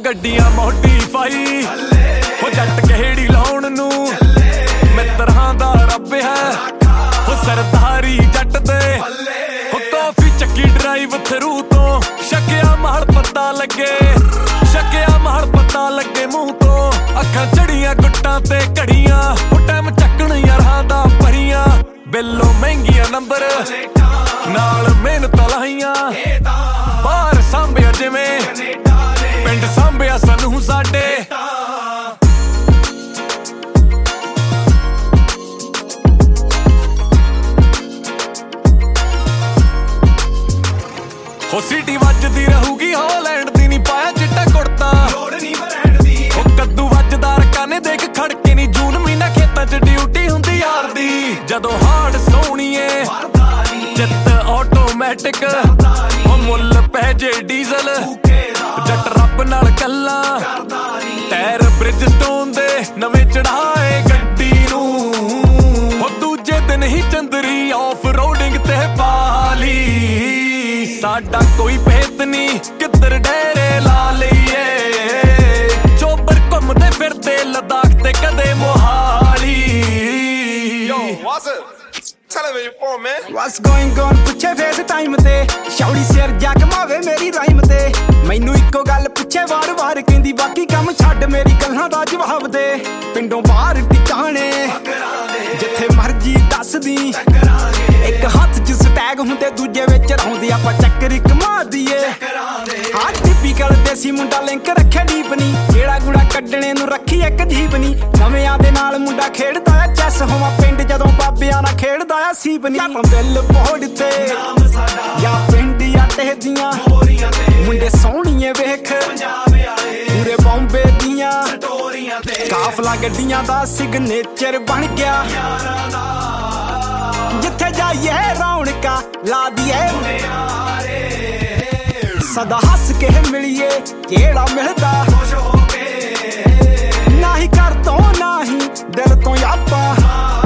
ਗੱਡੀਆਂ ਮੋਡੀਫਾਈ ਹੋ ਜੱਟ ਕਿਹੜੀ ਲਾਉਣ ਨੂੰ ਮਿੱਤਰਾਂ ਦਾ ਰੱਬ ਹੈ ਹੋ ਸਰਦਾਰੀ ਜੱਟ ਦੇ ਹੋ ਕਾਫੀ ਚੱਕੀ ਡਰਾਈਵ ਥਰੂ ਤੋਂ ਸ਼ੱਕਿਆ ਮਹਲ ਪਤਾ ਲੱਗੇ ਸ਼ੱਕਿਆ ਮਹਲ ਪਤਾ ਲੱਗੇ ਮੂੰਹ ਤੋਂ ਅੱਖਾਂ ਚੜੀਆਂ ਗੁੱਟਾਂ ਤੇ ਘੜੀਆਂ ਉਹ ਟਾਈਮ ਚੱਕਣ ਯਾਰਾਂ ਦਾ ਭਰੀਆਂ ਬਿੱਲੋਂ ਮਹਿੰਗੀਆਂ ਨੰਬਰ ਨਾਲ ਮਿਹਨਤ ਲਾਈਆਂ ਬਾਹਰ ਸਾਂਭਿਆ ਜਿਵੇਂ ਪਿੰਡ ਸਾਂਭਿਆ ਸਾਨੂੰ ਸਾਡੇ ਹੋ ਸਿਟੀ ਵੱਜਦੀ ਰਹੂਗੀ ਹਾਲੈਂਡ ਦੀ ਨੀ ਪਾਇਆ ਚਿੱਟਾ ਕੁੜਤਾ ਲੋੜ ਨੀ ਬਰੈਂਡ ਦੀ ਉਹ ਕੱਦੂ ਵੱਜਦਾ ਰਕਾਨੇ ਦੇਖ ਖੜਕੇ ਨੀ ਜੂਨ ਮਹੀਨਾ ਖੇਤਾਂ 'ਚ ਡਿਊਟੀ ਹੁੰਦੀ ਯਾਰ ਦੀ ਜਦੋਂ ਹਾਰਡ ਸੋਹਣੀਏ ਜਿੱਤ ਆਟੋਮੈਟਿਕ ਉਹ ਮੁੱਲ ਪੈ ਜੇ ਡੀਜ਼ਲ ਜੱਟ ਰੱਬ ਨਾਲ ਗੱਲਾਂ ਟਾਇਰ ਬ੍ਰਿਜਸਟੋਨ ਦੇ ਨਵੇਂ ਚੜਾਏ ਗੱਡੀ ਨੂੰ ਉਹ ਦੂਜੇ ਦਿਨ ਹੀ ਚੰਦਰੀ ਆਫ ਰੋਡਿੰਗ ਤੇ ਪਾਲੀ ਸਾਡਾ ਕੋਈ ਭੇਤ ਨੀ ਕਿੱਧਰ ਡੇਰੇ ਲਾ ਲਈਏ ਚੋਬਰ ਘੁੰਮਦੇ ਫਿਰਦੇ ਲਦਾਖ ਤੇ ਕਦੇ Mohali Tell him where you from, man. What's going on? ਪੁੱਛੇ ਫੇਸ ਟਾਈਮ ਤੇ ਸ਼ੌੜੀ ਸਿਰ ਜਾ ਕਮਾਵੇ ਮੇਰੀ ਰਾਈਮ ਤੇ ਮੈਨੂੰ ਇੱਕੋ ਗੱਲ ਪੁੱਛੇ ਵਾਰ-ਵਾਰ ਕਹਿੰਦੀ ਬਾਕੀ ਕੰਮ ਛੱਡ ਮੇਰੀ ਗੱਲਾਂ ਦਾ ਜਵਾਬ ਦੇ ਪਿੰਡੋਂ ਬਾਹਰ ਟਿਕਾਣੇ ਜਿੱਥੇ ਮਰਜੀ ਦੱਸਦੀ ਇੱਕ ਹੱਥ 'ਚ ਸਟੈਗ ਹੁੰਦੇ ਦੂਜੇ ਵਿੱਚ ਰਹਾਉਂਦੀ ਆਪਾਂ ਚੱਕਰ ਘੁਮਾ ਦਈਏ ਹਾਂ ਟਿਪੀਕਲ ਦੇਸੀ ਮੁੰਡਾ ਲਿੰਕ ਰੱਖਿਆ ਡੀਪ ਨੀ ਕਿਹੜਾ ਗੁੜਾ ਕੱਢਣੇ ਨੂੰ ਰੱਖੀ ਇੱਕ ਜੀਪ ਨੀ ਨਵਿਆਂ ਦੇ ਨਾਲ ਮੁੰਡਾ ਖੇਡਦਾ ਆ ਚੈਸ ਹੋਵਾਂ ਪਿੰਡ ਜਦੋਂ ਬਾਬਿਆਂ ਨਾਲ ਖੇਡਦਾ ਆ ਸੀਪ ਨੀ ਬਿੱਲ ਬੋਰਡ ਤੇ ਜਾਂ ਪਿੰਡ ਆ ਟਹਿਦੀਆਂ ਮੁੰਡੇ ਸੋਹਣੀਏ ਵੇਖ ਪੂਰੇ ਬੰਬੇ ਦੀਆਂ ਕਾਫਲਾ ਗੱਡੀਆਂ ਦਾ ਸਿਗਨੇਚਰ ਬਣ ਗਿਆ ਜਿੱਥੇ ਜਾਈਏ ਰੌਣਕਾਂ ਲਾ ਦੀਏ ਸਦਾ ਹੱਸ ਕੇ ਮਿਲੀਏ ਜਿਹੜਾ ਮਿਲਦਾ ਨਾ ਹੀ ਘਰ ਤੋਂ ਨਾ ਹੀ ਦਿਲ ਤੋਂ ਆਪਾਂ